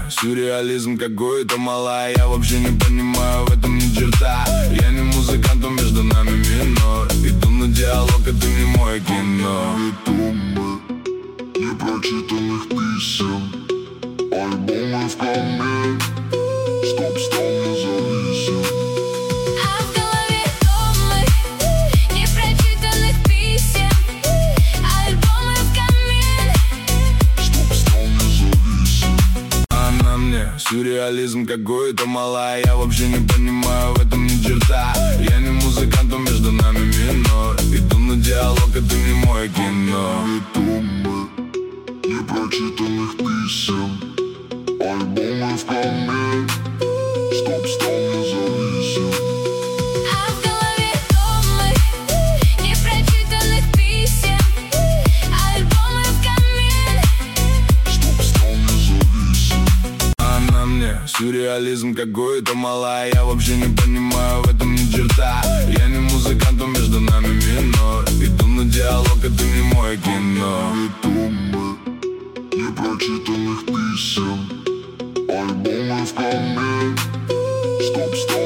сюрреализм какой-то малая. Я вообще не понимаю в этом ни черта. Я не музыкант, но между нами минор. Иду на диалог, это не мое кино. Томы непрочитанных писем, альбомы в камне, стоп, стал независим. А в голове томы непрочитанных писем, альбомы в камин, Стоп, стал независим. Она мне сюрреализм какой-то малая. Я вообще не понимаю в этом ни черта. Я не музыкант, но между нами минор. Иду на диалог, это не мое кино. Томы непрочитанных писем, альбомы в камне, стоп, стал независим. а в голове томы непрочитанных писем, альбомы в камин. Стоп, стал независим. Она мне сюрреализм какой-то малая. Я вообще не понимаю в этом ни черта. Я не музыкант, но между нами минор. Иду на диалог, это не мое кино. Томы непрочитанных писем, альбомы в камне, стоп, стал